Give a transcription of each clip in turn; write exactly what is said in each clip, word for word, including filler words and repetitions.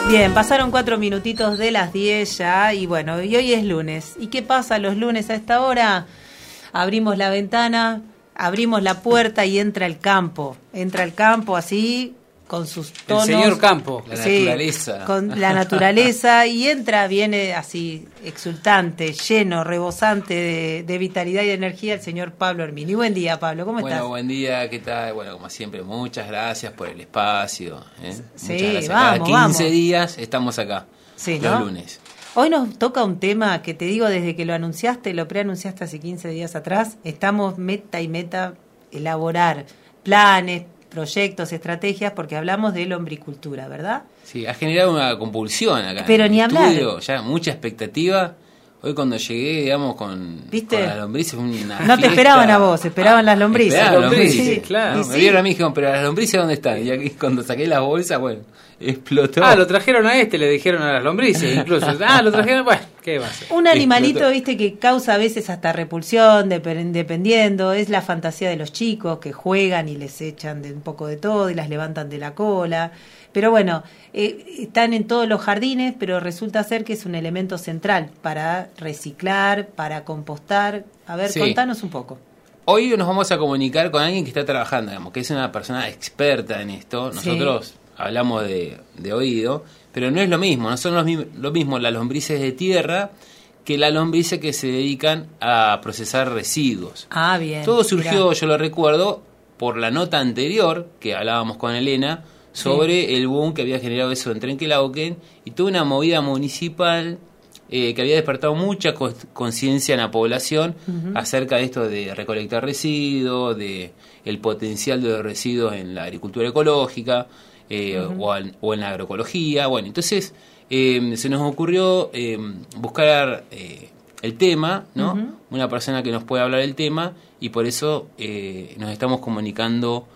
Bien, pasaron cuatro minutitos de las diez ya y bueno, y hoy es lunes. ¿Y qué pasa los lunes a esta hora? Abrimos la ventana, abrimos la puerta y entra el campo. Entra el campo así, con sus tonos. El señor campo. La sí, naturaleza. Con la naturaleza y entra, viene así, exultante, lleno, rebosante de, de vitalidad y de energía el señor Pablo Hermini. Buen día, Pablo, ¿cómo bueno, estás? Bueno, buen día, ¿qué tal? Bueno, como siempre, muchas gracias por el espacio. ¿eh? Sí, muchas gracias. vamos, Cada quince vamos. días estamos acá, Sí, los ¿no? lunes. Hoy nos toca un tema que te digo desde que lo anunciaste, lo preanunciaste hace quince días atrás. Estamos meta y meta elaborar planes, proyectos, estrategias, porque hablamos de lombricultura, ¿verdad? Sí, ha generado una compulsión acá. Pero en ni el hablar. estudio, ya mucha expectativa. Hoy cuando llegué, digamos, con, ¿Viste? con las lombrices fue una No te fiesta. esperaban a vos, esperaban las lombrices. Esperaban las lombrices, Sí, claro. ¿no? Y Me sí. vieron a mí y dijeron, pero las lombrices ¿dónde están? Y aquí cuando saqué las bolsas, bueno, explotó. Ah, lo trajeron a este, le dijeron a las lombrices incluso. Ah, lo trajeron, bueno, ¿qué va a hacer? Un animalito, Explotó. viste, que causa a veces hasta repulsión, dep- dependiendo, es la fantasía de los chicos que juegan y les echan de un poco de todo y las levantan de la cola. Pero bueno, eh, están en todos los jardines, pero resulta ser que es un elemento central para reciclar, para compostar. A ver, Sí. contanos un poco. Hoy nos vamos a comunicar con alguien que está trabajando, digamos, que es una persona experta en esto. Nosotros Sí. hablamos de, de oído, pero no es lo mismo, no son los, mi- lo mismo las lombrices de tierra que las lombrices que se dedican a procesar residuos. Ah, bien. Todo surgió, mirá. yo lo recuerdo, por la nota anterior que hablábamos con Elena sobre Sí. el boom que había generado eso en Trenquelauquen y toda una movida municipal eh, que había despertado mucha cons- conciencia en la población Ujú. acerca de esto de recolectar residuos, de el potencial de los residuos en la agricultura ecológica eh, Ujú. o, en, o en la agroecología. Bueno, entonces eh, se nos ocurrió eh, buscar eh, el tema, ¿no? Ujú. Una persona que nos pueda hablar del tema y por eso eh, nos estamos comunicando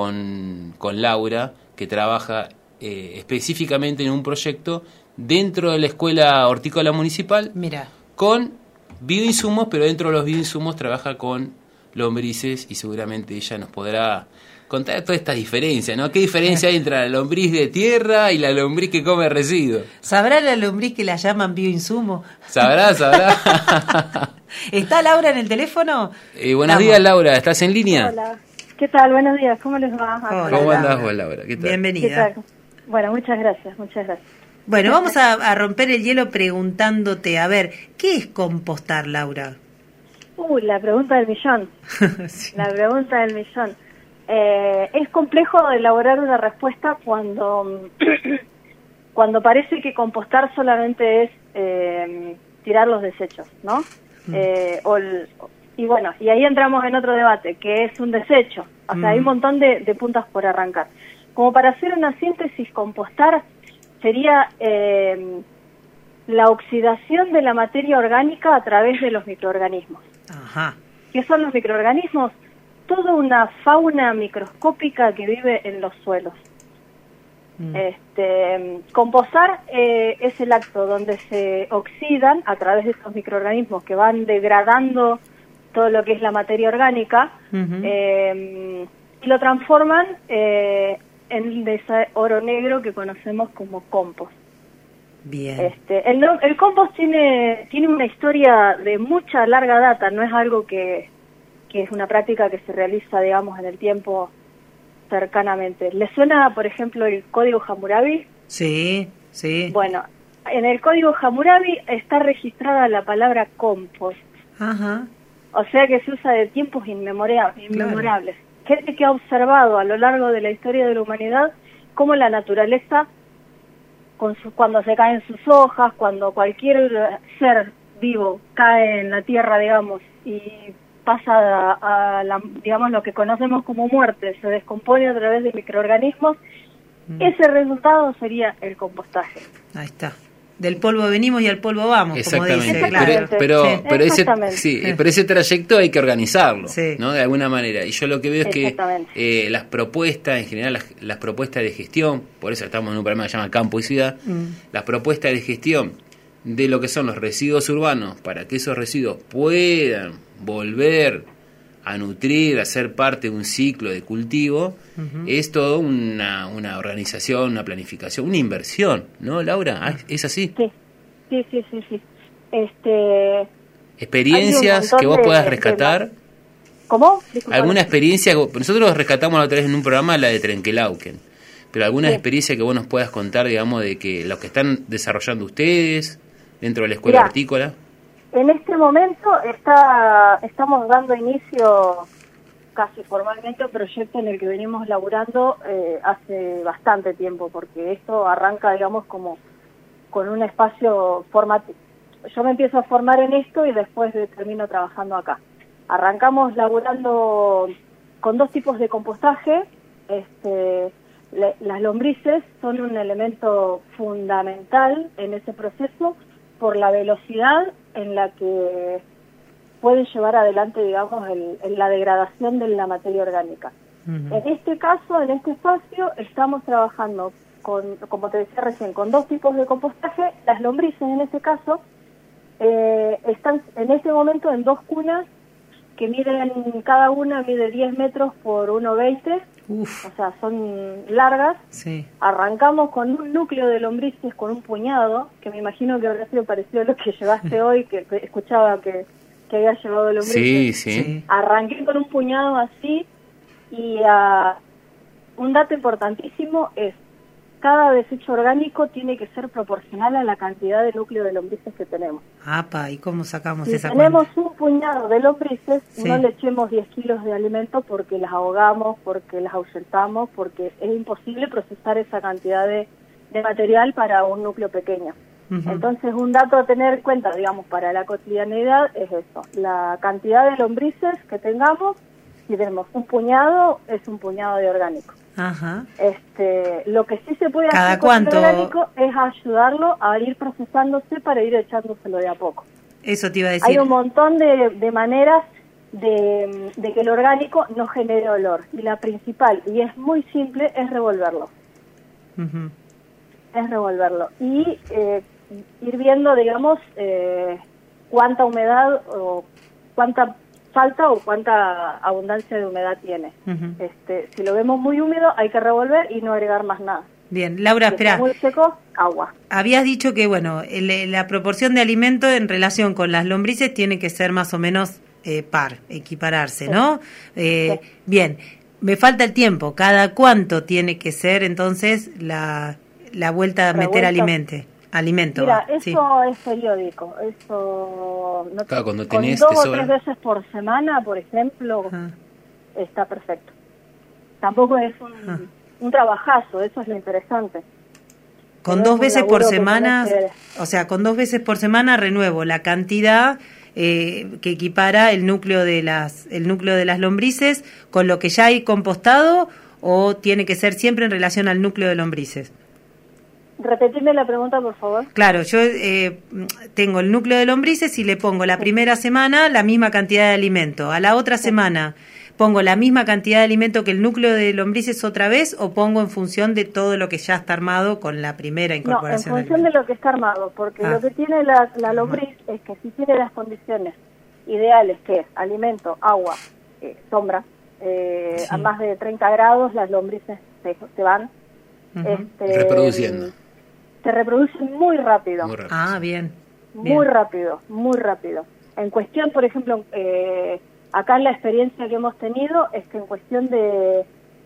con, con Laura, que trabaja eh, específicamente en un proyecto dentro de la Escuela Hortícola Municipal Mirá. con bioinsumos, pero dentro de los bioinsumos trabaja con lombrices y seguramente ella nos podrá contar todas estas diferencias, ¿no? ¿Qué diferencia hay entre la lombriz de tierra y la lombriz que come residuos? ¿Sabrá la lombriz que la llaman bioinsumo? ¿Sabrá, sabrá? ¿Está Laura en el teléfono? Eh, buenos Vamos. días, Laura, ¿estás en línea? Hola, ¿qué tal? Buenos días, ¿cómo les va? Hola. ¿Cómo Hola. andás vos, Laura? ¿Qué tal? ¿Qué Bienvenida. tal? Bueno, muchas gracias, muchas gracias. Bueno, vamos a, a romper el hielo preguntándote, a ver, ¿qué es compostar, Laura? Uh, la pregunta del millón, Sí. la pregunta del millón. Eh, es complejo elaborar una respuesta cuando, cuando parece que compostar solamente es eh, tirar los desechos, ¿no? Mm. Eh, o el- y bueno, y ahí entramos en otro debate, que es un desecho. O sea, Mm. hay un montón de, de puntas por arrancar. Como para hacer una síntesis, compostar sería eh, la oxidación de la materia orgánica a través de los microorganismos. Ajá. ¿Qué son los microorganismos? Toda una fauna microscópica que vive en los suelos. Mm. Este, compostar eh, es el acto donde se oxidan a través de estos microorganismos que van degradando todo lo que es la materia orgánica Ujú. eh, y lo transforman eh, en ese oro negro que conocemos como compost. Bien. Este, el, no- el compost tiene tiene una historia de mucha larga data, no es algo que, que es una práctica que se realiza, digamos, en el tiempo cercanamente. ¿Les suena, por ejemplo, el código Hammurabi? Sí, sí. Bueno, en el código Hammurabi está registrada la palabra compost, Ajá. o sea que se usa de tiempos inmemoria- inmemorables. Gente que ha observado a lo largo de la historia de la humanidad cómo la naturaleza, con su, cuando se caen sus hojas, cuando cualquier ser vivo cae en la tierra, digamos, y pasa a, a la, digamos, lo que conocemos como muerte, se descompone a través de microorganismos, Mm. ese resultado sería el compostaje. Ahí está. Del polvo venimos y al polvo vamos, como Exactamente, dice. Exactamente. pero, pero, Sí. pero ese, Exactamente. sí, pero ese trayecto hay que organizarlo, Sí. ¿no? De alguna manera. Y yo lo que veo es que Exactamente. eh, las propuestas, en general las, las propuestas de gestión, por eso estamos en un programa que se llama Campo y Ciudad, Mm. las propuestas de gestión de lo que son los residuos urbanos para que esos residuos puedan volver a nutrir, a ser parte de un ciclo de cultivo, uh-huh. es todo una, una organización, una planificación, una inversión, ¿no, Laura? Ah, ¿es así? Sí, sí, sí, sí. sí. Este, ¿Experiencias que vos de, puedas rescatar? De... ¿Cómo? Disculpa. ¿Alguna experiencia? Nosotros rescatamos la otra vez en un programa la de Trenquelauquen, pero alguna sí. experiencia que vos nos puedas contar, digamos, de que lo que están desarrollando ustedes dentro de la escuela Mirá, hortícola. En este momento está estamos dando inicio casi formalmente a un proyecto en el que venimos laburando eh, hace bastante tiempo, porque esto arranca, digamos, como con un espacio formativo. Yo me empiezo a formar en esto y después de, termino trabajando acá. Arrancamos laburando con dos tipos de compostaje. Este, le, las lombrices son un elemento fundamental en ese proceso por la velocidad en la que pueden llevar adelante, digamos, el, el, la degradación de la materia orgánica. Uh-huh. En este caso, en este espacio, estamos trabajando con, como te decía recién, con dos tipos de compostaje. Las lombrices, en este caso, eh, están en este momento en dos cunas que miden, cada una mide diez metros por uno veinte, o sea, son largas. Sí. Arrancamos con un núcleo de lombrices, con un puñado, que me imagino que habrá sido parecido a lo que llevaste hoy, que, que escuchaba que, que había llevado lombrices. Sí, sí, sí. Arranqué con un puñado así, y uh, un dato importantísimo es, cada desecho orgánico tiene que ser proporcional a la cantidad de núcleo de lombrices que tenemos. Apa, ¿y cómo sacamos si esa tenemos cuenta? Un puñado de lombrices, sí. no le echemos diez kilos de alimento porque las ahogamos, porque las ahuyentamos, porque es imposible procesar esa cantidad de, de material para un núcleo pequeño. Uh-huh. Entonces, un dato a tener en cuenta, digamos, para la cotidianidad es eso, la cantidad de lombrices que tengamos. Si tenemos un puñado, es un puñado de orgánico. Ajá. Este, lo que sí se puede ¿Cada hacer cuánto? con el orgánico es ayudarlo a ir procesándose para ir echándoselo de a poco. Eso te iba a decir. Hay un montón de, de maneras de, de que el orgánico no genere olor. Y la principal, y es muy simple, es revolverlo. Uh-huh. Es revolverlo. Y eh, ir viendo, digamos, eh, cuánta humedad o cuánta falta o cuánta abundancia de humedad tiene. Uh-huh. Este, si lo vemos muy húmedo, hay que revolver y no agregar más nada. Bien, Laura, si espera. Está muy seco, agua. Habías dicho que, bueno, el, la proporción de alimento en relación con las lombrices tiene que ser más o menos eh, par, equipararse, sí. ¿no? Eh, sí. Bien, me falta el tiempo. ¿Cada cuánto tiene que ser entonces la, la vuelta a meter alimento? Alimento. Mira, va, eso sí. es periódico. Eso no claro, cuando con tenés, dos o tres veces por semana, por ejemplo, ah. está perfecto. Tampoco es un, ah. un trabajazo, eso es lo interesante. Con Pero dos veces por semana, que... o sea, con dos veces por semana renuevo la cantidad eh, que equipara el núcleo de las el núcleo de las lombrices con lo que ya hay compostado, o tiene que ser siempre en relación al núcleo de lombrices. Repetime la pregunta, por favor. Claro, yo eh, tengo el núcleo de lombrices y le pongo la primera semana la misma cantidad de alimento. A la otra sí. semana pongo la misma cantidad de alimento que el núcleo de lombrices otra vez, o pongo en función de todo lo que ya está armado con la primera incorporación. No, en función de, de lo que está armado, porque ah. lo que tiene la, la lombriz es que si tiene las condiciones ideales, que es alimento, agua, eh, sombra, eh, sí. a más de treinta grados las lombrices se, se van. Uh-huh. este, reproduciendo. Se reproducen muy rápido. Muy rápido. Ah, bien. bien. Muy rápido, muy rápido. En cuestión, por ejemplo, eh, acá en la experiencia que hemos tenido es que en cuestión de,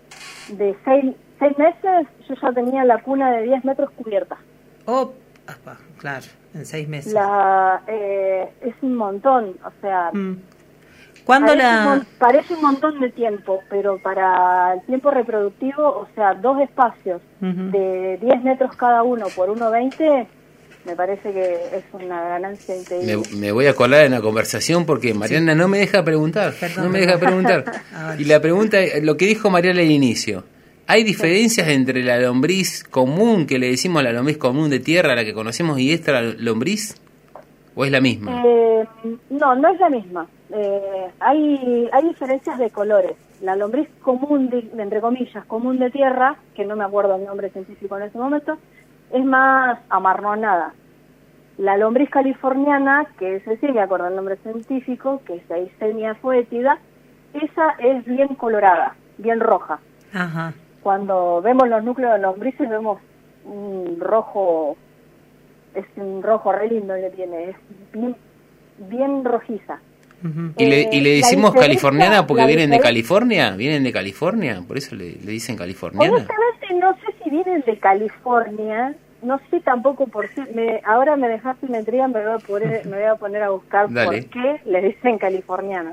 de seis, seis meses yo ya tenía la cuna de diez metros cubierta. Oh, claro, en seis meses. La, eh, es un montón, o sea... Mm. ¿Cuándo parece, la... un, parece un montón de tiempo, pero para el tiempo reproductivo, o sea, dos espacios uh-huh. de diez metros cada uno por uno veinte, me parece que es una ganancia increíble. Me, me voy a colar en la conversación porque Mariana sí. no me deja preguntar, Perdón, no me deja preguntar. Y la pregunta, lo que dijo Mariana al inicio, ¿hay diferencias sí. entre la lombriz común, que le decimos la lombriz común de tierra, la que conocemos, y esta lombriz? ¿O es la misma? Eh, no, no es la misma. Eh, hay hay diferencias de colores. La lombriz común, de, entre comillas, común de tierra, que no me acuerdo el nombre científico en ese momento, es más amarronada. La lombriz californiana, que ese sí me acuerdo el nombre científico, que es Eisenia foetida, esa es bien colorada, bien roja. Ajá. Cuando vemos los núcleos de lombrices vemos un rojo, es un rojo re lindo que tiene, es bien, bien rojiza. Uh-huh. ¿Y le, y le Eh, decimos la californiana porque la vienen de diferencia- California? ¿Vienen de California? ¿Por eso le, le dicen californiana? Honestamente no sé si vienen de California, no sé tampoco por qué, me, ahora me dejaste una intriga, me voy a poner, me voy a, poner a buscar Dale. por qué le dicen californiana.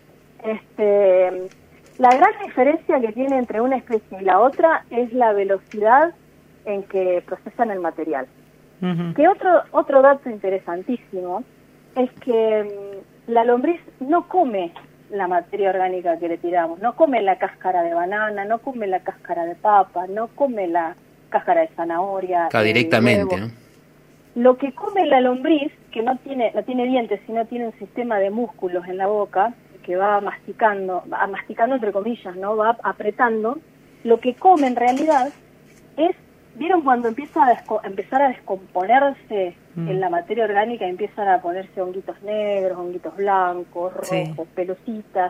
Este, la gran diferencia que tiene entre una especie y la otra es la velocidad en que procesan el material. Uh-huh. Que otro otro dato interesantísimo es que mm, la lombriz no come la materia orgánica que le tiramos, no come la cáscara de banana, no come la cáscara de papa, no come la cáscara de zanahoria. Acá el directamente, huevo. ¿no? Lo que come la lombriz, que no tiene no tiene dientes, sino tiene un sistema de músculos en la boca, que va masticando, va masticando entre comillas, ¿no? Va apretando. Lo que come en realidad es, ¿vieron cuando empieza a desco- empezar a descomponerse Mm. en la materia orgánica y empiezan a ponerse honguitos negros, honguitos blancos, rojos, Sí. pelucitas?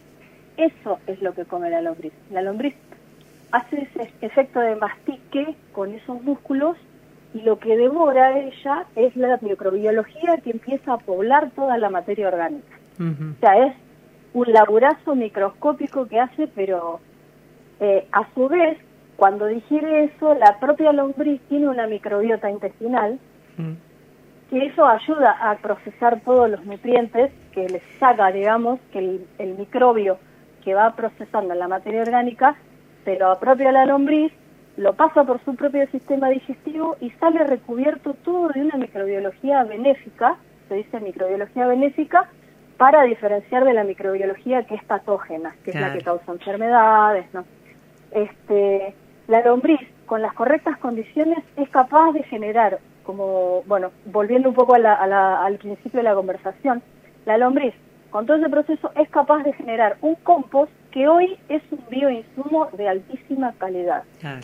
Eso es lo que come la lombriz. La lombriz hace ese efecto de mastique con esos músculos y lo que devora ella es la microbiología que empieza a poblar toda la materia orgánica. Uh-huh. O sea, es un laburazo microscópico que hace, pero eh, a su vez, cuando digiere eso, la propia lombriz tiene una microbiota intestinal, Uh-huh. que eso ayuda a procesar todos los nutrientes que les saca, digamos, que el, el microbio que va procesando la materia orgánica, se lo apropia la lombriz, lo pasa por su propio sistema digestivo y sale recubierto todo de una microbiología benéfica, se dice microbiología benéfica, para diferenciar de la microbiología que es patógena, que Claro. es la que causa enfermedades, ¿no? Este, la lombriz, con las correctas condiciones, es capaz de generar, como, bueno, volviendo un poco a la, a la, al principio de la conversación, la lombriz, con todo ese proceso, es capaz de generar un compost que hoy es un bioinsumo de altísima calidad. Claro.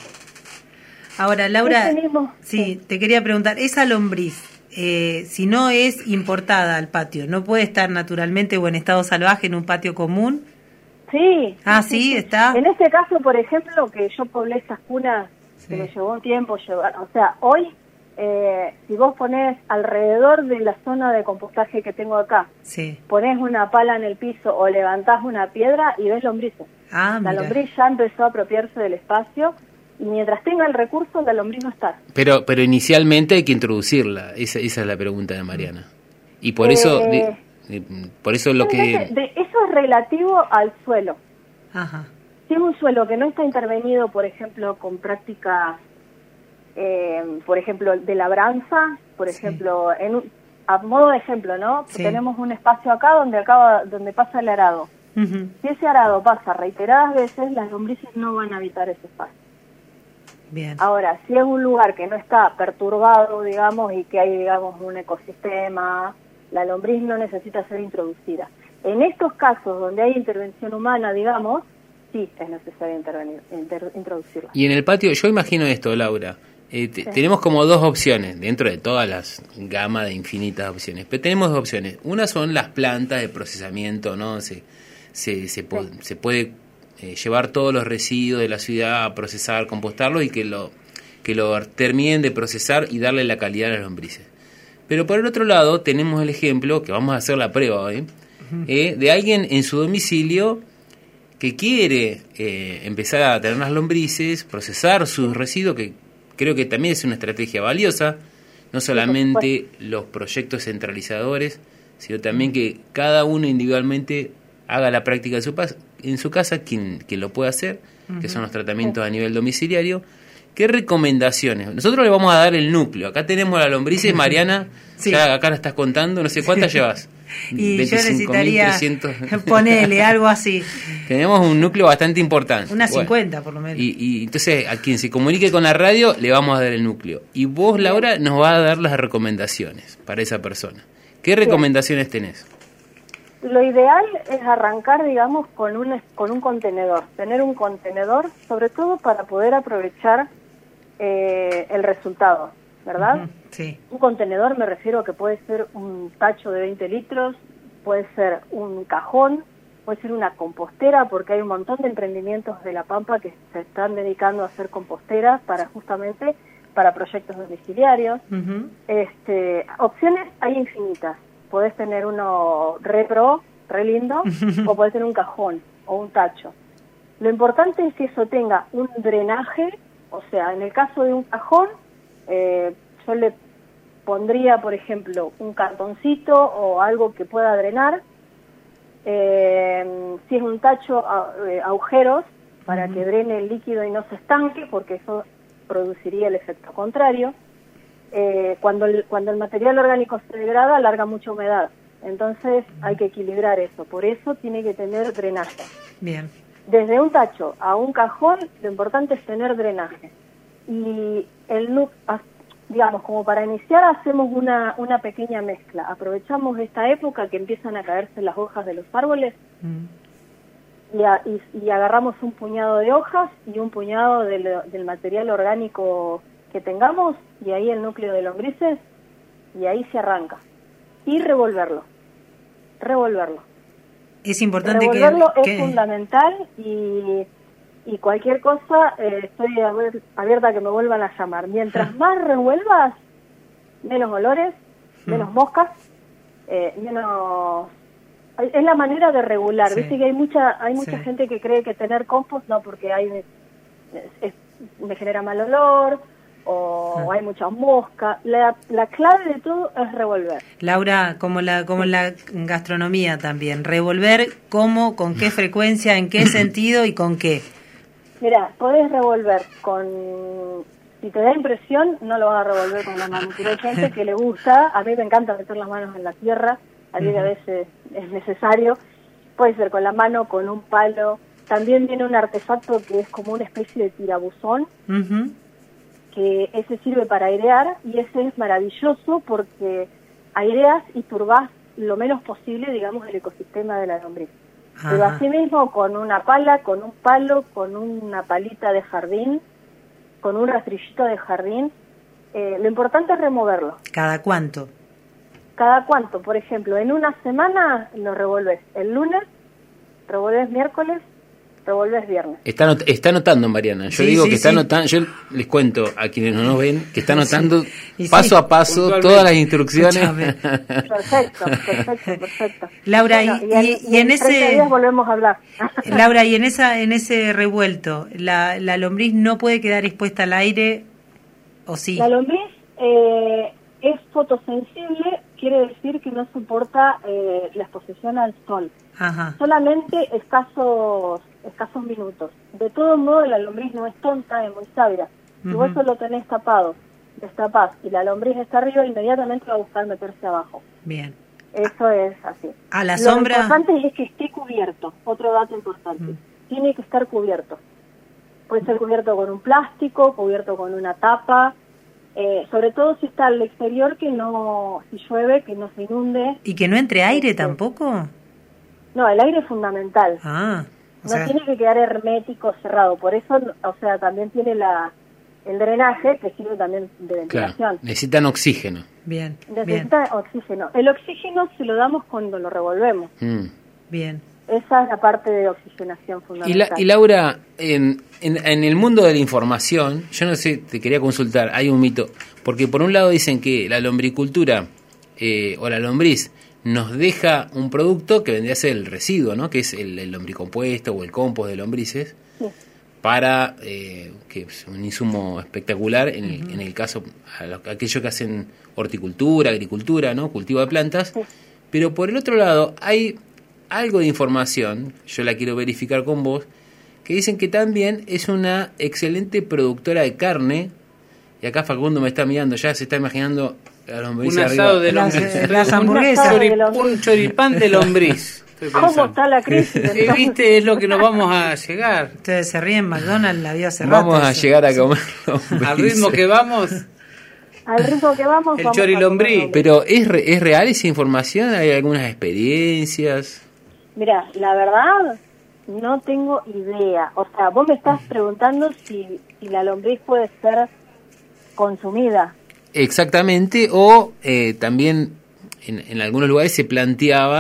Ahora, Laura, Ese mismo- sí, sí. te quería preguntar, esa lombriz, eh, si no es importada al patio, ¿no puede estar naturalmente o en estado salvaje en un patio común? Sí. Ah, sí, está. En este caso, por ejemplo, que yo poblé esas cunas, que Sí. me llevó un tiempo llevar, o sea, hoy, eh, si vos ponés alrededor de la zona de compostaje que tengo acá, Sí. ponés una pala en el piso o levantás una piedra y ves lombrices. Ah, La mira. lombriz ya empezó a apropiarse del espacio y mientras tenga el recurso, la lombriz no está. Pero, pero inicialmente hay que introducirla. Esa, esa es la pregunta de Mariana. Y por Eh, eso, de- de- por eso lo que... De- eso es relativo al suelo. Ajá. Si es un suelo que no está intervenido, por ejemplo, con prácticas, eh, por ejemplo, de labranza, por Sí. ejemplo, en un- a modo de ejemplo, ¿no? Sí. Tenemos un espacio acá donde acaba, donde pasa el arado. Ujú. Si ese arado pasa reiteradas veces, las lombrices no van a habitar ese espacio. Bien. Ahora, si es un lugar que no está perturbado, digamos, y que hay, digamos, un ecosistema, la lombriz no necesita ser introducida. En estos casos donde hay intervención humana, digamos, sí es necesario intervenir, inter- introducirla. Y en el patio, yo imagino esto, Laura. Eh, te- Sí. Tenemos como dos opciones dentro de todas las gamas de infinitas opciones. Pero tenemos dos opciones. Una son las plantas de procesamiento, ¿no? Se, se, se, po- Sí. se puede eh, llevar todos los residuos de la ciudad a procesar, compostarlo y que lo, que lo terminen de procesar y darle la calidad a las lombrices. Pero por el otro lado tenemos el ejemplo, que vamos a hacer la prueba hoy, eh, de alguien en su domicilio que quiere eh, empezar a tener las lombrices, procesar sus residuos, que creo que también es una estrategia valiosa, no solamente los proyectos centralizadores, sino también que cada uno individualmente haga la práctica en su, pas- en su casa, quien, quien lo pueda hacer, que son los tratamientos a nivel domiciliario. ¿Qué recomendaciones? Nosotros le vamos a dar el núcleo. Acá tenemos la lombrices, Mariana, Sí. ya acá la estás contando, no sé cuántas llevas. Y yo veinticinco mil necesitaría, trescientos. ponele algo así, Tenemos un núcleo bastante importante. unas Bueno, cincuenta por lo menos. y, y entonces a quien se comunique con la radio le vamos a dar el núcleo. Y vos, Laura, nos vas a dar las recomendaciones para esa persona. ¿Qué recomendaciones tenés? Lo ideal es arrancar, digamos, con un, con un contenedor, tener un contenedor, sobre todo para poder aprovechar eh, el resultado, ¿verdad? Ujú. Sí. Un contenedor me refiero a que puede ser un tacho de veinte litros, puede ser un cajón, puede ser una compostera, porque hay un montón de emprendimientos de La Pampa que se están dedicando a hacer composteras para justamente para proyectos domiciliarios. Uh-huh. Este, opciones hay infinitas. Podés tener uno re pro, re lindo, o podés tener un cajón o un tacho. Lo importante es que eso tenga un drenaje, o sea, en el caso de un cajón, eh, yo le pondría, por ejemplo, un cartoncito o algo que pueda drenar. Eh, si es un tacho, a, eh, agujeros para uh-huh. que drene el líquido y no se estanque, porque eso produciría el efecto contrario. Eh, cuando, el, cuando el material orgánico se degrada, larga mucha humedad. Entonces hay que equilibrar eso. Por eso tiene que tener drenaje. Bien. Desde un tacho a un cajón, lo importante es tener drenaje. Y el digamos, como para iniciar, hacemos una, una pequeña mezcla. Aprovechamos esta época que empiezan a caerse las hojas de los árboles mm. y, a, y, y agarramos un puñado de hojas y un puñado de lo, del material orgánico que tengamos, y ahí el núcleo de lombrices, y ahí se arranca. Y revolverlo. Revolverlo. Es importante revolverlo que... es que... fundamental, y, y cualquier cosa, eh, estoy abierta a que me vuelvan a llamar. Mientras más revuelvas, menos olores, menos moscas, eh, menos... Es la manera de regular. Sí. Viste que hay mucha hay mucha sí. gente que cree que tener compost, no, porque hay es, es, me genera mal olor, o ah. hay mucha mosca. La, la clave de todo es revolver. Laura, como la como la gastronomía también, revolver cómo, con qué frecuencia, en qué sentido y con qué. Mira, podés revolver con... Si te da impresión, no lo vas a revolver con las manos. Pero hay gente que le gusta, a mí me encanta meter las manos en la tierra, a mí uh-huh. a veces es necesario. Puede ser con la mano, con un palo. También viene un artefacto que es como una especie de tirabuzón, uh-huh. que ese sirve para airear, y ese es maravilloso porque aireas y turbás lo menos posible, digamos, el ecosistema de la lombriz. Ajá. Pero así mismo con una pala, con un palo, con una palita de jardín, con un rastrillito de jardín, eh, lo importante es removerlo. ¿Cada cuánto? Cada cuánto, por ejemplo, en una semana lo revolves el lunes, revolves miércoles, revolves viernes. Está, not- está anotando, Mariana. Yo sí, digo sí, que está sí. anotando, yo les cuento a quienes no nos ven, que está anotando sí. paso sí. a paso todas las instrucciones. Perfecto, perfecto, perfecto. Laura, bueno, y, y, en, y, y en ese días volvemos a hablar. Laura, y en esa en ese revuelto, la, la lombriz no puede quedar expuesta al aire, ¿o sí? La lombriz eh, es fotosensible, quiere decir que no soporta eh, la exposición al sol. Ajá. Solamente escasos escasos minutos. De todo modo, la lombriz no es tonta, es muy sabia. Si uh-huh. vos solo tenés tapado, destapás, y la lombriz está arriba, inmediatamente va a buscar meterse abajo. Bien. Eso es así. A la Lo sombra... Lo importante es que esté cubierto. Otro dato importante. Uh-huh. Tiene que estar cubierto. Puede ser cubierto con un plástico, cubierto con una tapa, eh, sobre todo si está al exterior, que no, si llueve, que no se inunde. ¿Y que no entre aire este, tampoco? No, el aire es fundamental. Ah, o no sea... tiene que quedar hermético, cerrado. Por eso, o sea, también tiene la el drenaje, que sirve también de ventilación. Claro, necesitan oxígeno. Bien, Necesita bien. oxígeno. El oxígeno se lo damos cuando lo revolvemos. Mm. Bien. Esa es la parte de oxigenación fundamental. Y, la, y Laura, en, en, en el mundo de la información, yo no sé, te quería consultar, hay un mito, porque por un lado dicen que la lombricultura eh, o la lombriz nos deja un producto que vendría a ser el residuo, ¿no? Que es el, el lombricompuesto o el compost de lombrices, sí. para, eh, que es un insumo espectacular en el, uh-huh. en el caso, a los, aquellos que hacen horticultura, agricultura, ¿no? Cultivo de plantas, sí. Pero por el otro lado hay algo de información, yo la quiero verificar con vos, que dicen que también es una excelente productora de carne, y acá Facundo me está mirando, ya se está imaginando a la lombriz un asado arriba. de lombriz, las, las hamburguesas, un, un choripán de lombriz. ¿Cómo está la crisis? Eh, viste, es lo que nos vamos a llegar. Ustedes se ríen, McDonald's la vio hace rato. Vamos a eso. llegar a comer lombriz. Al ritmo que vamos... Al ritmo que vamos, el vamos chorilombrí. Pero ¿es, re, ¿es real esa información? ¿Hay algunas experiencias? Mira, la verdad, no tengo idea. O sea, vos me estás preguntando si, si la lombriz puede ser consumida. Exactamente, o eh, también en, en algunos lugares se planteaba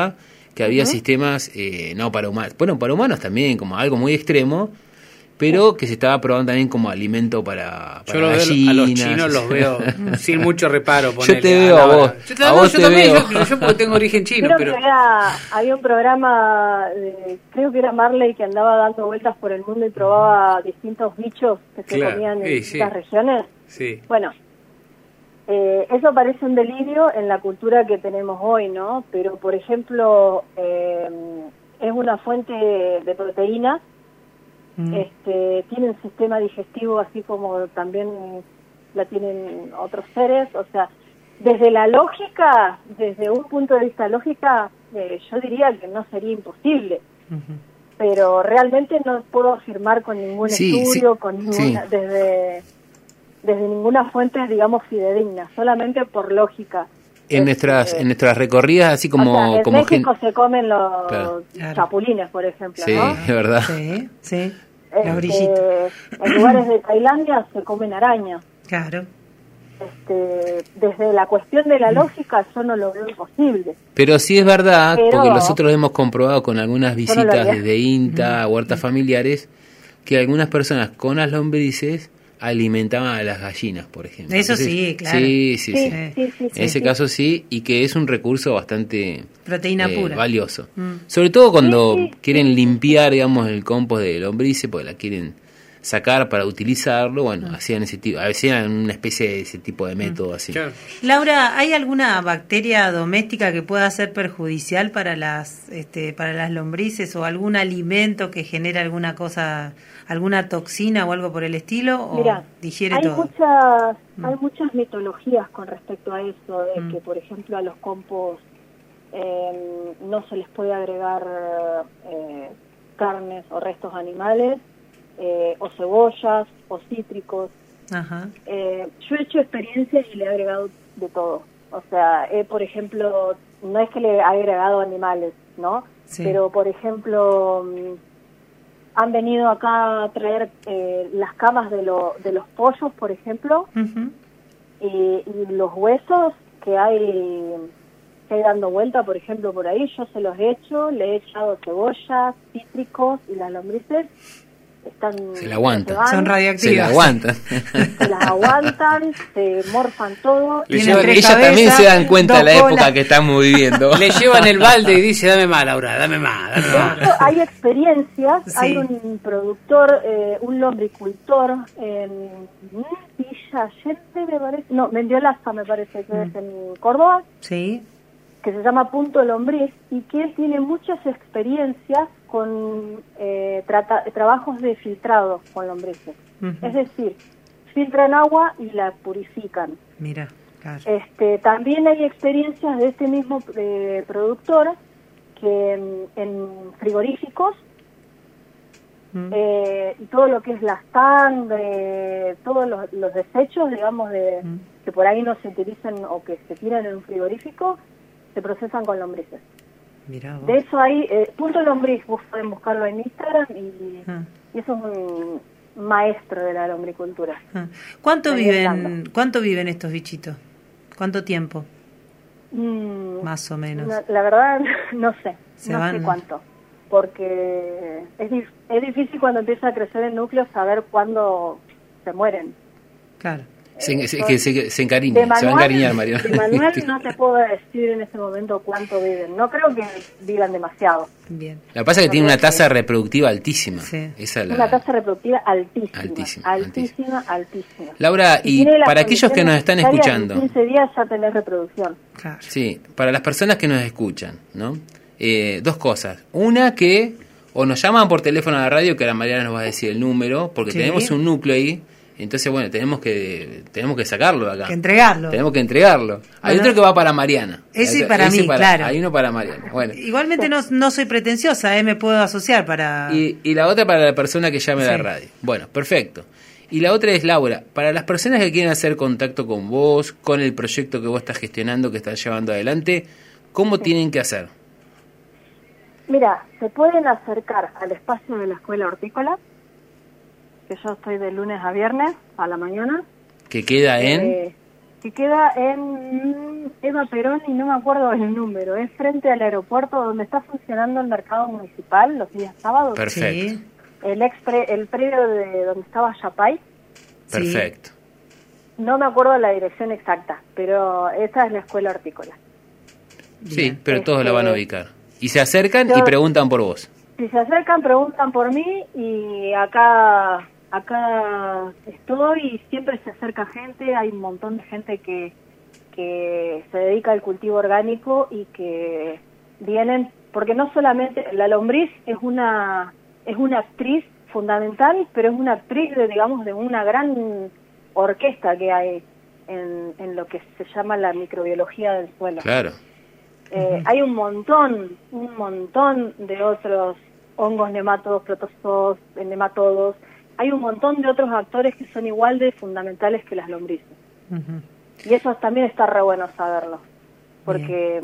que había Ujú. sistemas, eh, no para humanos, bueno, para humanos también, como algo muy extremo, pero que se estaba probando también como alimento para, para Yo lo veo, gallinas. a los chinos los veo sin mucho reparo. Yo te ponele, veo la a hora. vos, Yo, te- a no, vos yo te también, veo. yo, yo porque tengo origen chino, Creo pero que era, había un programa, de- creo que era Marley, que andaba dando vueltas por el mundo y probaba distintos bichos que se Claro, comían en sí, distintas sí. regiones. sí. Bueno, eh, eso parece un delirio en la cultura que tenemos hoy, ¿no? Pero, por ejemplo, eh, es una fuente de proteína, Mm. este, tiene un sistema digestivo así como también la tienen otros seres, o sea, desde la lógica, desde un punto de vista lógica, eh, yo diría que no sería imposible, Ujú. pero realmente no puedo afirmar con ningún Sí, estudio, sí, con ninguna, sí. desde desde ninguna fuente, digamos, fidedigna, solamente por lógica. En Es, nuestras, eh, en nuestras recorridas, así como... o sea, en como México gen- se comen los Claro. Claro. chapulines, por ejemplo, Sí, ¿no? es verdad. Sí, sí. La Este, orillita. en lugares de Tailandia se comen arañas. Claro. Este, desde la cuestión de la lógica yo no lo veo imposible. Pero sí es verdad, Pero- porque nosotros lo hemos comprobado con algunas Yo no lo visitas haría. desde INTA, huertas familiares, que algunas personas con las lombrices alimentaban a las gallinas, por ejemplo. Eso sí, claro. Sí, sí, sí. Sí, sí, sí, En sí, ese sí. caso sí, y que es un recurso bastante Proteína eh, pura. valioso. Mm. Sobre todo cuando Sí, sí, quieren limpiar, digamos, el compost de lombrices, porque la quieren sacar para utilizarlo, bueno, hacían ese tipo, hacían una especie de ese tipo de método así. Claro. Laura, ¿hay alguna bacteria doméstica que pueda ser perjudicial para las este, para las lombrices o algún alimento que genere alguna cosa, alguna toxina o algo por el estilo o Mira, digiere hay todo? muchas Mm. hay muchas mitologías con respecto a eso, de Mm. que por ejemplo a los compost eh, no se les puede agregar eh, carnes o restos animales, eh, o cebollas o cítricos. Ajá. Eh, yo he hecho experiencias y le he agregado de todo. O sea, he, por ejemplo, no es que le he agregado animales, ¿no? Sí. Pero, por ejemplo, mm, han venido acá a traer eh, las camas de, lo, de los pollos, por ejemplo, Ujú. y, y los huesos que hay, que hay dando vuelta, por ejemplo, por ahí, yo se los he hecho, le he echado cebollas, cítricos y las lombrices están... Se la aguantan. van, Son Se la radioactivas. aguantan. se las aguantan, se morfan todo. Le Y llevan tres ellas cabezas, también se dan cuenta de dos la época colas. que estamos viviendo. Le llevan el balde y dice, dame más, Laura, dame más, dame De más. hecho, hay experiencias, Sí. hay un productor, eh, un lombricultor en Villa Allende, me parece, no, Mendiolaza me parece que es en Córdoba, Sí. que se llama Punto Lombriz, y que él tiene muchas experiencias con eh, trata- trabajos de filtrado con lombrices. Ujú. Es decir, filtran agua y la purifican. Mira, claro. Este, también hay experiencias de este mismo eh, productor que en, en frigoríficos, Mm. eh, y todo lo que es la sangre, todos los, los desechos, digamos, de Mm. que por ahí no se utilizan o que se tiran en un frigorífico, se procesan con lombrices. Mira vos. De eso hay, eh, punto lombriz, vos pueden buscarlo en Instagram y, Ah. y eso es un maestro de la lombricultura. Ah. ¿Cuánto Ahí viven, estando. cuánto viven estos bichitos? ¿Cuánto tiempo? Mm, Más o menos. La, la verdad, no sé, Se no van. sé cuánto, porque es, dif- es difícil cuando empieza a crecer el núcleo saber cuándo se mueren. Claro. Se, se- Eh, que se, se encariña, De se va a manual, encariñar, Mariana. de manual no te puedo decir en este momento cuánto viven. No creo que vivan demasiado. Bien. Lo que pasa es que No tiene una creo que- tasa reproductiva altísima. Sí. Esa es la- Una tasa reproductiva altísima. Altísima, Altísima, altísima. Laura, y tiene las para aquellos que nos están condiciones necesarias, escuchando, en quince días ya tenés reproducción. Claro. sí, para las personas que nos escuchan, ¿no? Eh, dos cosas. Una que o nos llaman por teléfono a la radio, que ahora Mariana nos va a decir el número, porque Sí. tenemos un núcleo ahí. Entonces, bueno, tenemos que tenemos que sacarlo de acá. Que entregarlo. Tenemos que entregarlo. Hay Bueno. otro que va para Mariana. Ese Hay- para mí, claro. Hay uno para Mariana. Bueno. Igualmente no, no soy pretenciosa, ¿eh? Me puedo asociar para... Y, y la otra para la persona que llame a la Sí. radio. Bueno, perfecto. Y la otra es Laura, para las personas que quieren hacer contacto con vos, con el proyecto que vos estás gestionando, que estás llevando adelante, ¿cómo tienen que hacer? Mira, se pueden acercar al espacio de la Escuela Hortícola, que yo estoy de lunes a viernes a la mañana. Que queda en... Eh, que queda en Eva Perón y no me acuerdo el número, es frente al aeropuerto donde está funcionando el mercado municipal los días sábados. Perfecto. Sí. El ex pre, el predio de donde estaba Yapay. Perfecto. No me acuerdo la dirección exacta, pero esa es la escuela hortícola. Sí, Bien. pero todos Este, lo van a ubicar. Y se acercan yo- y preguntan por vos. Si se acercan, preguntan por mí y acá acá estoy y siempre se acerca gente, hay un montón de gente que, que se dedica al cultivo orgánico y que vienen, porque no solamente, la lombriz es una, es una actriz fundamental, pero es una actriz de, digamos, de una gran orquesta que hay en, en lo que se llama la microbiología del suelo. Claro. Eh, hay un montón, un montón de otros hongos, nemátodos, protozoos, nematodos. Hay un montón de otros actores que son igual de fundamentales que las lombrices. Ujú. Y eso también está re bueno saberlo. Porque,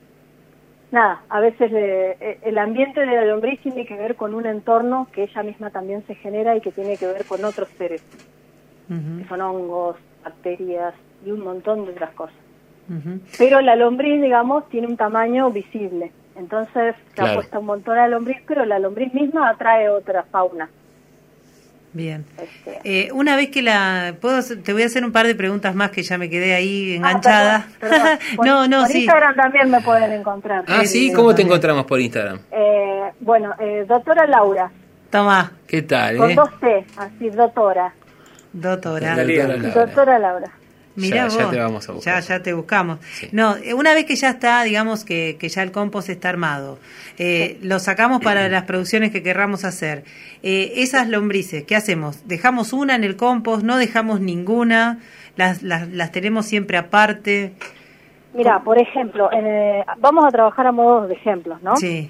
mm, nada, a veces eh, el ambiente de la lombriz tiene que ver con un entorno que ella misma también se genera y que tiene que ver con otros seres, Ujú. que son hongos, bacterias y un montón de otras cosas. Ujú. Pero la lombriz, digamos, tiene un tamaño visible. Entonces se Claro. apuesta un montón a la lombriz, pero la lombriz misma atrae otra fauna. Bien. Este, Eh, una vez que la... ¿puedo, hacer- te voy a hacer un par de preguntas más que ya me quedé ahí ah, enganchada. perdón, perdón. Por- no, no, por sí. Instagram también me pueden encontrar. Ah, sí, Eh, ¿cómo te también. encontramos por Instagram? eh, bueno, eh, doctora Laura, Toma, ¿Qué tal, con eh? dos T, así, doctora. doctora. Doctora Laura. Doctora Laura. Mirá Ya- vos, ya te vamos a buscar. Ya, ya te buscamos. Sí. No, eh, una vez que ya está, digamos que, que ya el compost está armado, eh, lo sacamos para las producciones que querramos hacer. Eh, esas lombrices, ¿qué hacemos? ¿Dejamos una en el compost? ¿No dejamos ninguna? ¿Las, las, las tenemos siempre aparte? Mira, por ejemplo, en, eh, vamos a trabajar a modo de ejemplos, ¿no? Sí.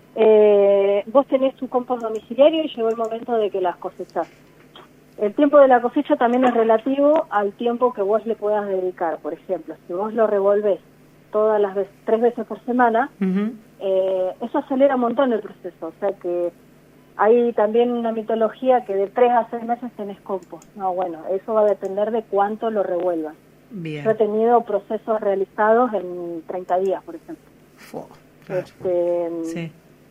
Eh, vos tenés tu compost domiciliario y llegó el momento de que las cosechás. El tiempo de la cosecha también es relativo al tiempo que vos le puedas dedicar. Por ejemplo, si vos lo revolvés todas las veces, tres veces por semana, Ujú. eh, eso acelera un montón el proceso. O sea que hay también una mitología que de tres a seis meses tenés compost. No, bueno, eso va a depender de cuánto lo revuelvas. Bien. Yo he tenido procesos realizados en treinta días, por ejemplo. Fua, claro. Este, Sí,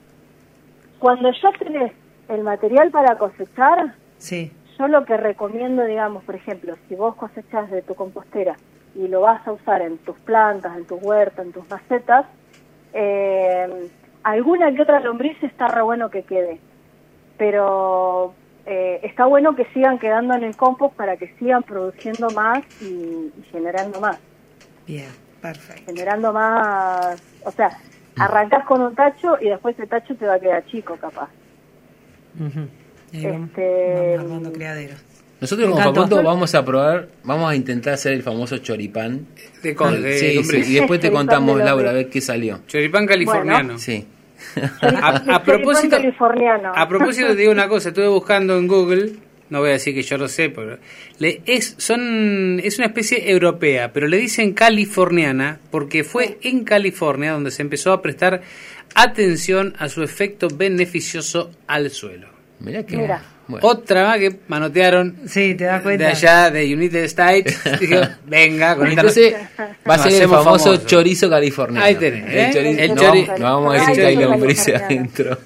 Cuando ya tenés el material para cosechar, sí. yo lo que recomiendo, digamos, por ejemplo, si vos cosechás de tu compostera y lo vas a usar en tus plantas, en tus huertas, en tus macetas, eh, alguna que otra lombriz está re bueno que quede, pero eh, está bueno que sigan quedando en el compost para que sigan produciendo más y, y generando más, Bien, perfecto. generando más, o sea, arrancás con un tacho y después ese tacho te va a quedar chico capaz. Ujú. Y ahí vamos, Este, vamos armando criaderos. Nosotros Me con encantó. Facundo vamos a probar, vamos a intentar hacer el famoso choripán. De, con, de sí, sí, lombriz. y después te Choripán contamos, de Laura, a lombriz. ver qué salió. Choripán californiano. Sí. A, a Choripán propósito, californiano. a propósito te digo una cosa, estuve buscando en Google, no voy a decir que yo lo sé, pero le, es son es una especie europea, pero le dicen californiana porque fue en California donde se empezó a prestar atención a su efecto beneficioso al suelo. Mirá que... Mira. Bueno. Otra más que manotearon Sí, te das cuenta. de allá, de United States, dijo, venga, con esta Entonces va a Nos ser el hacemos famoso famosos. chorizo californiano. Ahí tenés, ¿eh? El chorizo, El no, chori- vamos- no vamos a decir Ay, que hay chorizo lombrices californiano. adentro.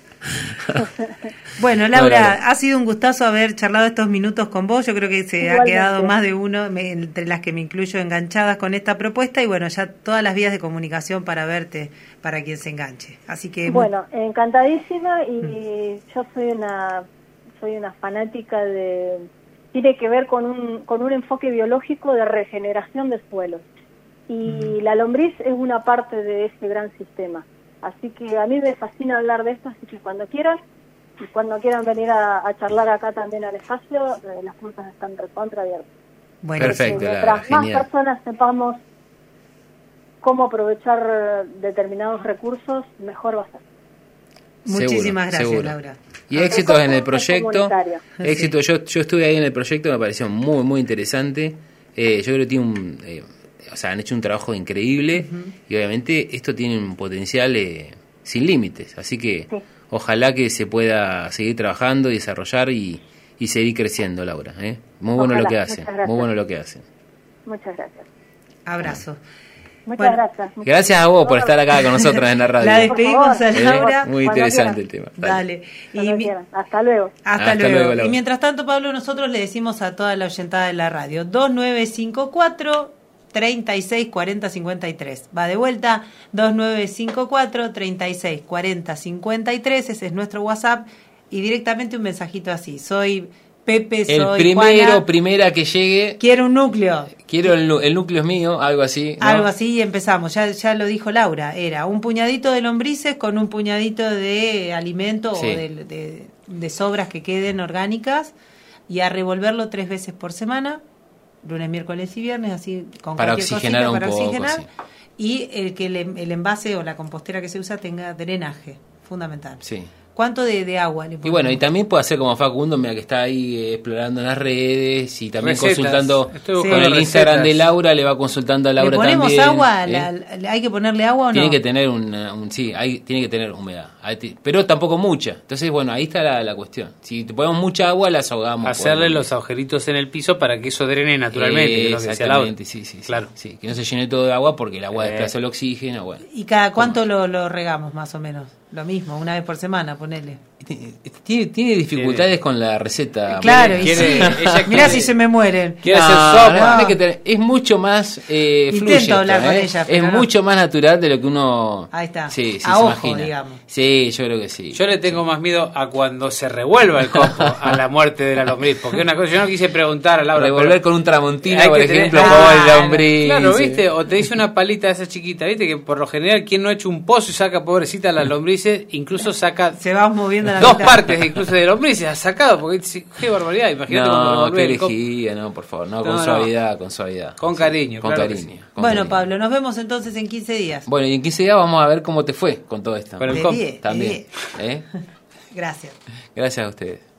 Bueno, Laura, No, no, no. ha sido un gustazo haber charlado estos minutos con vos. Yo creo que se ha Igualmente. quedado más de uno, me- entre las que me incluyo, enganchadas con esta propuesta. Y bueno, ya todas las vías de comunicación para verte, para quien se enganche. Así que, Bueno, encantadísima y yo soy una soy una fanática de tiene que ver con un con un enfoque biológico de regeneración de suelos y la lombriz es una parte de ese gran sistema. Así que a mí me fascina hablar de esto, así que cuando quieran y cuando quieran venir a, a charlar acá también al espacio, eh, las puertas están recontra abiertas. bueno, Perfecto. Que Laura, mientras más genial. personas sepamos cómo aprovechar eh, determinados recursos, mejor va a ser. muchísimas Seguro, gracias, seguro. Laura. Y éxitos en el Recursos proyecto. comunitarios. Éxito, yo, yo estuve ahí en el proyecto, me pareció muy, muy interesante. Eh, yo creo que tiene un. eh, o sea, han hecho un trabajo increíble y obviamente esto tiene un potencial eh, sin límites. Así que Sí. ojalá que se pueda seguir trabajando y desarrollar y, y seguir creciendo, Laura. ¿eh? Muy bueno Ojalá, lo que muchas hacen, gracias. muy bueno lo que hacen. Muchas gracias. Abrazo. Muchas Bueno, gracias. Muchas Gracias a vos por estar acá con nosotros en la radio. La despedimos a Eh, Laura. Muy interesante el tema. Dale. Y Cuando mi- quieran. Hasta luego. Hasta, Hasta luego. luego, Laura. Y mientras tanto, Pablo, nosotros le decimos a toda la oyentada de la radio, dos nueve cinco cuatro, treinta y seis cuarenta cincuenta y tres. Va de vuelta, dos nueve cinco cuatro, treinta y seis cuarenta cincuenta y tres, ese es nuestro WhatsApp, y directamente un mensajito así, soy Pepe, El soy primero, Juana, primera que llegue, quiero un núcleo. quiero el, nu- el núcleo es mío, algo así. ¿no? Algo así y empezamos, ya, ya lo dijo Laura, era un puñadito de lombrices con un puñadito de alimento Sí. o de, de- de sobras que queden orgánicas y a revolverlo tres veces por semana, lunes, miércoles y viernes, así con Para cualquier oxigenar cosita, un para poco, oxigenar, sí. y el que el, el envase o la compostera que se usa tenga drenaje, fundamental. Sí. ¿Cuánto de, de agua le Y bueno, y ponemos? también puede hacer como Facundo, mira que está ahí eh, explorando en las redes y también Recetas. consultando Estoy con buscando el Instagram recetas. de Laura, le va consultando a ¿Le Laura ponemos también. agua? ¿eh? La- la- ¿Hay que ponerle agua o no? Tiene que tener una- un, sí, hay, tiene que tener humedad, Hay ti- pero tampoco mucha. Entonces, bueno, ahí está la, la cuestión. Si te ponemos mucha agua, las ahogamos. Hacerle por- los agujeritos en el piso para que eso drene naturalmente, que es lo que decía Laura. Exactamente, sí, sí, sí, Claro. sí, que no se llene todo de agua porque el agua Eh. desplaza el oxígeno, bueno. ¿Y cada cuánto lo, lo regamos más o menos? Lo mismo, una vez por semana, ponele. Tiene, tiene dificultades con la receta. Claro, y quiere- sí. ella Mirá quiere- si se me mueren. Quiere No, hacer no, sopa. tiene que tener- es mucho más eh, Intento fluye esto, hablar con ¿eh? ella, es pero no. mucho más natural de lo que uno Ahí está. sí, sí, A se ojo, imagina. digamos. Sí, yo creo que sí. Yo le tengo más miedo a cuando se revuelva el copo a la muerte de la lombriz. Porque una cosa, yo no quise preguntar a Laura. Revolver pero con un tramontina, hay por que tener- ejemplo, Ah, como el lombriz. Claro, ¿viste? O te dice una palita de esa chiquita, ¿viste? Que por lo general, quien no ha hecho un pozo y saca pobrecita las lombrices, incluso saca Se va moviendo la dos mitad. partes incluso de lombrices, ha sacado, porque sí, qué barbaridad, imagínate cuando No, revolver qué el copo. elegía, no, por favor, no, No, con no. suavidad, con suavidad. Con Sí, cariño, con claro que cariño. sí. con Bueno, cariño. Pablo, nos vemos entonces en quince días. Bueno, y en quince días vamos a ver cómo te fue con todo esto. Con el De copo. diez, de También. diez. ¿eh? Gracias. Gracias a ustedes.